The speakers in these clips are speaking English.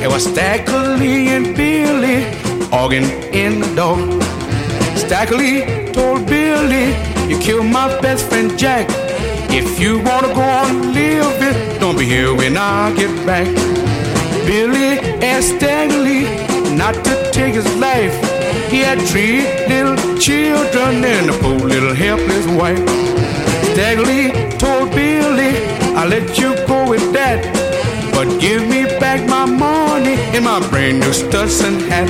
It was Stackley and Billy arguing in the door. Stackley told Billy, you killed my best friend Jack. If you wanna go on living, don't be here when I get back. Billy asked Stackley not to take his life. He had 3 little children and a poor little helpless wife. Stackley told Billy, I'll let you go with that, but give me back my money and my brand new Stetson hat.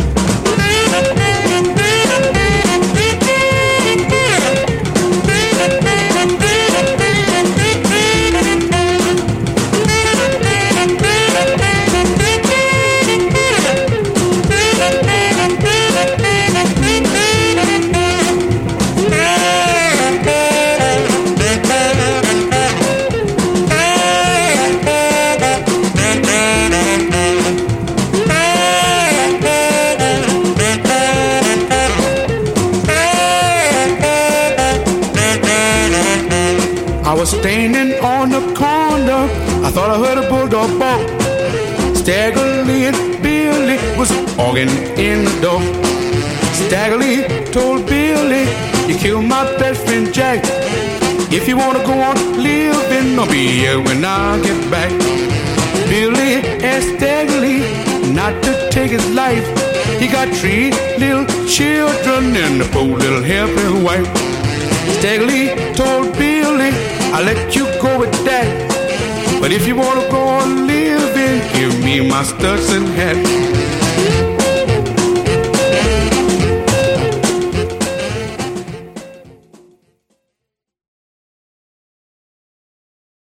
I was standing on the corner, I thought I heard a bulldog bark. Stackley and Billy was arguing in the door. Stackley told Billy, you killed my best friend Jack. If you wanna go on living, I'll be here when I get back. Billy asked Stackley not to take his life. He got 3 little children and a poor little helpless wife. Stackley told Billy, I'll let you go with that, but if you wanna go on living, give me my Stetson hat.